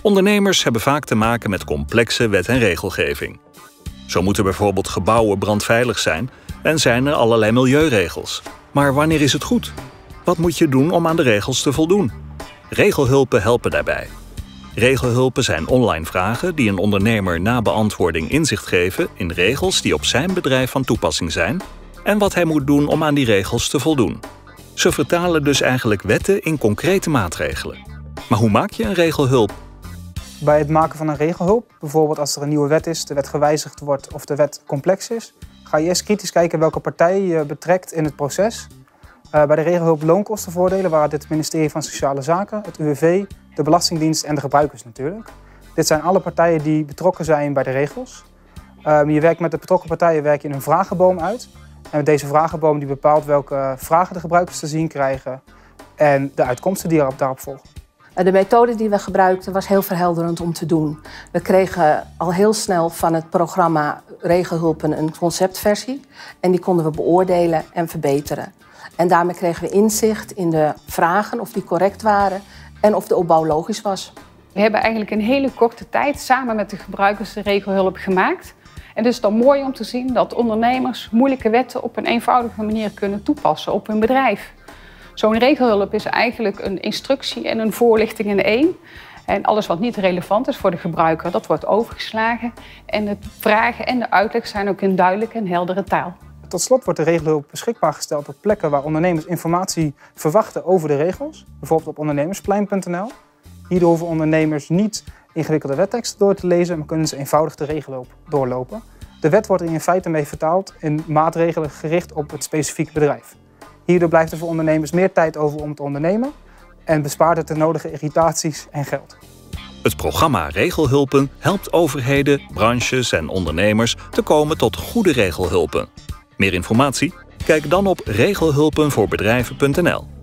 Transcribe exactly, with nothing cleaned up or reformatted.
Ondernemers hebben vaak te maken met complexe wet- en regelgeving. Zo moeten bijvoorbeeld gebouwen brandveilig zijn en zijn er allerlei milieuregels. Maar wanneer is het goed? Wat moet je doen om aan de regels te voldoen? Regelhulpen helpen daarbij. Regelhulpen zijn online vragen die een ondernemer na beantwoording inzicht geven in regels die op zijn bedrijf van toepassing zijn en wat hij moet doen om aan die regels te voldoen. Ze vertalen dus eigenlijk wetten in concrete maatregelen. Maar hoe maak je een regelhulp? Bij het maken van een regelhulp, bijvoorbeeld als er een nieuwe wet is, de wet gewijzigd wordt of de wet complex is, ga je eerst kritisch kijken welke partij je betrekt in het proces. Uh, bij de regelhulp loonkostenvoordelen waren dit het ministerie van Sociale Zaken, het U W V, de Belastingdienst en de gebruikers natuurlijk. Dit zijn alle partijen die betrokken zijn bij de regels. Uh, je werkt met de betrokken partijen werk je in een vragenboom uit. En deze vragenboom die bepaalt welke vragen de gebruikers te zien krijgen en de uitkomsten die erop daarop volgen. De methode die we gebruikten was heel verhelderend om te doen. We kregen al heel snel van het programma Regelhulpen een conceptversie. En die konden we beoordelen en verbeteren. En daarmee kregen we inzicht in de vragen, of die correct waren en of de opbouw logisch was. We hebben eigenlijk in hele korte tijd samen met de gebruikers de regelhulp gemaakt. En het is dan mooi om te zien dat ondernemers moeilijke wetten op een eenvoudige manier kunnen toepassen op hun bedrijf. Zo'n regelhulp is eigenlijk een instructie en een voorlichting in één. En alles wat niet relevant is voor de gebruiker, dat wordt overgeslagen. En de vragen en de uitleg zijn ook in duidelijke en heldere taal. Tot slot wordt de regelhulp beschikbaar gesteld op plekken waar ondernemers informatie verwachten over de regels. Bijvoorbeeld op ondernemersplein punt n l. Hierdoor hoeven ondernemers niet ingewikkelde wetteksten door te lezen, maar kunnen ze eenvoudig de regelhulp doorlopen. De wet wordt er in feite mee vertaald in maatregelen gericht op het specifieke bedrijf. Hierdoor blijft er voor ondernemers meer tijd over om te ondernemen en bespaart het de nodige irritaties en geld. Het programma Regelhulpen helpt overheden, branches en ondernemers te komen tot goede regelhulpen. Meer informatie? Kijk dan op regelhulpen voor bedrijven punt n l.